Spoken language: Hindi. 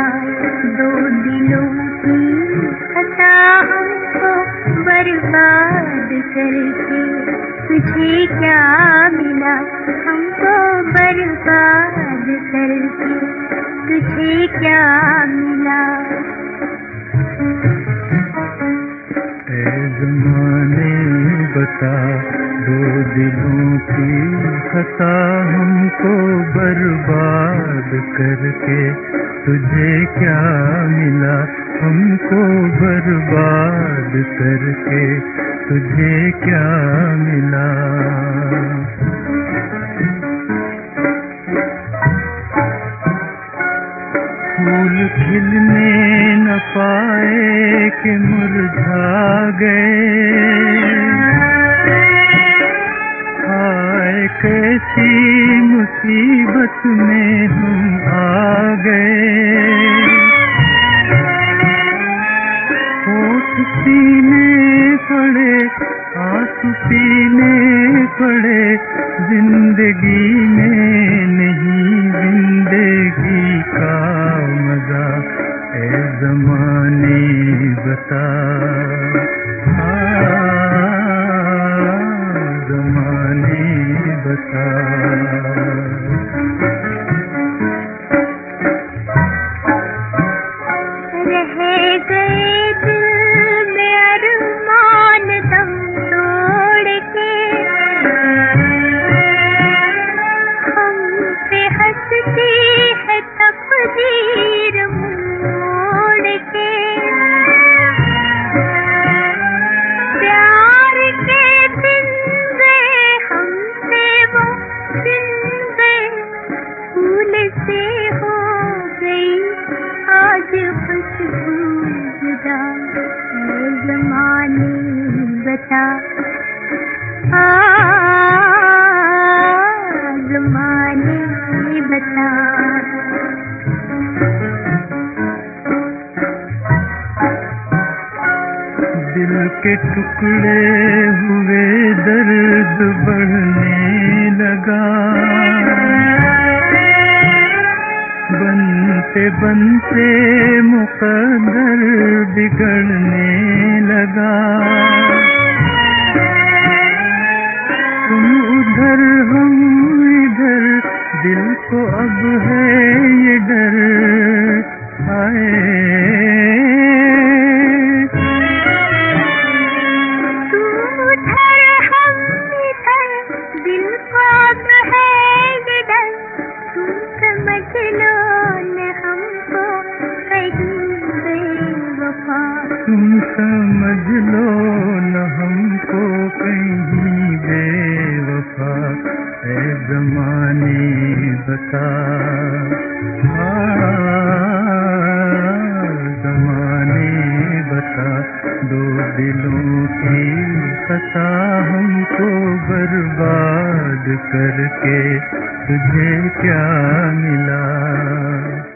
दो दिलों की खता हमको बर्बाद करके तुझे क्या मिला, हमको बर्बाद करके तुझे क्या मिला। ऐ ज़माने बता, दो दिलों की खता हमको बर्बाद करके तुझे क्या मिला, हमको बर्बाद करके तुझे क्या मिला। फूल खिलने न पाए कि मुरझा गए, हाय कैसी मुसीबत में हम आ गए। होठ पीने पड़े, आंसू पीने पड़े, जिंदगी में नहीं जिंदगी का मजा। ऐ ज़माने बता, ज़माने बता। रह गए दिल में अरमान दम तोड़ के, हम पे हंसती है तकदीर मोड़ के। प्यार के दिन गए हमसे वो दिन गए, फूल से हो गई आज खुशबू जुदा। ऐ ज़माने बता, ज़माने बता। दिल के टुकड़े हुए, दर्द बढ़ने लगा, बनते बनते मुकद्दर बिगड़ने लगा। तुम उधर हम इधर, दिल को अब है ये डर, आए तुम समझ लो न हमको कहीं बेवफा। ऐ ज़माने बता, ज़माने बता, दो दिलों की खता हमको बर्बाद करके तुझे क्या मिला।